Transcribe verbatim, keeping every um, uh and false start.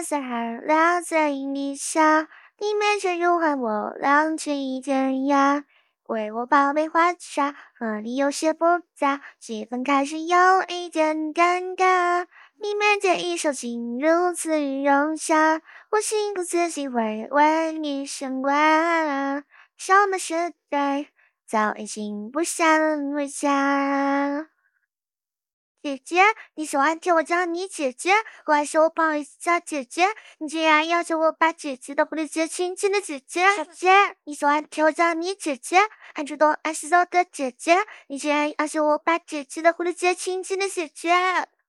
蓝色海亮在阴底下，你面前融化我两情一天涯。为我宝贝花茶，和你有些复杂，气氛开始有一点尴尬。你面前一首情如此融洽，我情不自禁会为你牵挂。什么时代早已静不下的回家？姐姐，你喜欢听我叫你姐姐，我还说我不好意思叫姐姐，你竟然要求我把姐姐的蝴蝶结亲亲的姐姐。姐姐，你喜欢听我叫你姐姐，爱主动爱洗澡的姐姐，你竟然要求我把姐姐的蝴蝶结亲亲的姐姐。